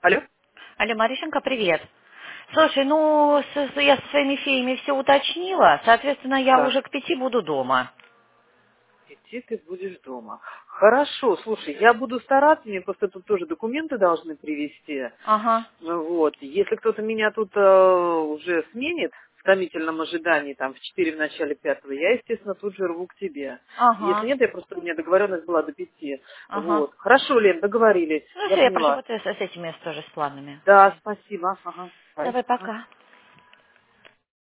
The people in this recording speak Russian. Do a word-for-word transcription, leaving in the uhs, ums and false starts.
Алло? Алло, Маришенька, привет. Слушай, ну, с- с- я со своими феями все уточнила, соответственно, я Так, уже к пяти буду дома. идти ты будешь дома. Хорошо, слушай, я буду стараться, мне просто тут тоже документы должны привезти. Ага, Ну вот, если кто-то меня тут э, уже сменит в томительном ожидании, там, в четыре в начале пятого, я, естественно, тут же рву к тебе. Если ага, нет, я просто, у меня договоренность была до пяти. ага. Вот. Хорошо, Лен, договорились, Ну я все, я прошу поняла. вот с, с этими тоже с планами. Да, спасибо. Ага, бай. Давай, Ага. пока.